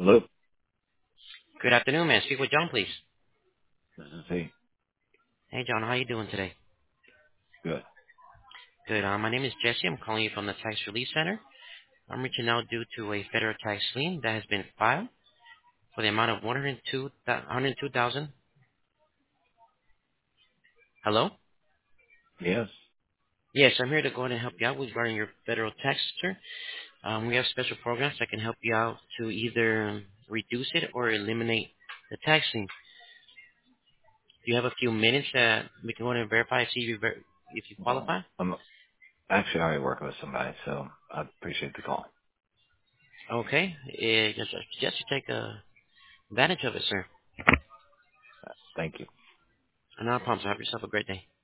Hello? Good afternoon, man. Speak with John, please. This is he. Hey, John. How you doing today? Good. Good. My name is Jesse. I'm calling you from the Tax Relief Center. I'm reaching out due to a federal tax lien that has been filed for the amount of 102,000. Hello? Yes. Yes, I'm here to go ahead and help you out regarding your federal tax return. We have special programs that can help you out to either reduce it or eliminate the tax lien. Do you have a few minutes that we can go ahead and verify, see if you Well, qualify? I'm actually already working with somebody, so I appreciate the call. Okay. Just to take advantage of it, sir. Thank you. Not a problem. So have yourself a great day.